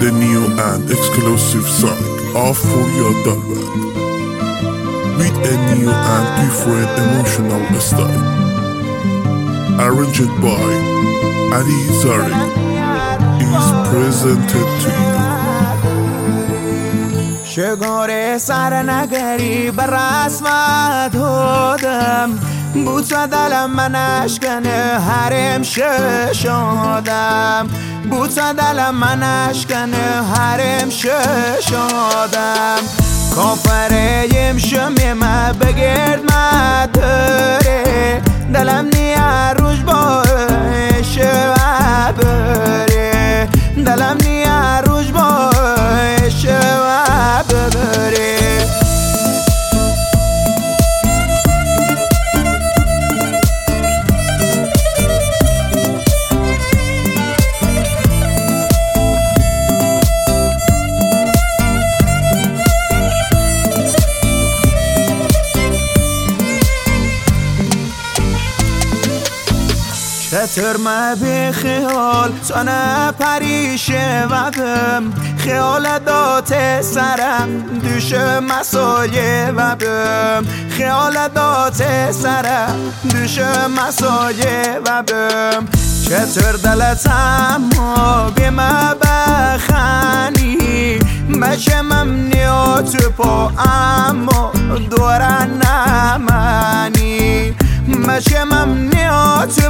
the new and exclusive song of Furya Dalband with a new and different emotional style, arranged by Ali Zari, is presented to you. شگاره سرنگری بر رسمت دادم بود و دلم من اشکنه هرم ششادم بود و دلم من اشکنه هرم ششادم کافریم شمی ما بگرد مداره دلم نیا روش باشه و بره دلم نیا روش باشه و بره چطور ما به خیال تا نپریشه وبم خیال دات سرم دوشه مسایه وبم خیال دات سرم دوشه مسایه وبم چطور دلت اما به ما بخنی بچه ممنیات پا اما دورن نمانی بچه ممنیات